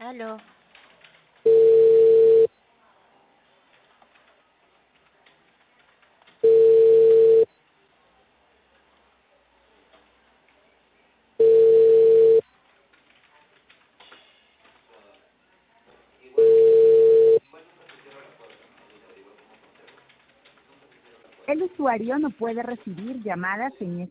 Aló. El usuario no puede recibir llamadas en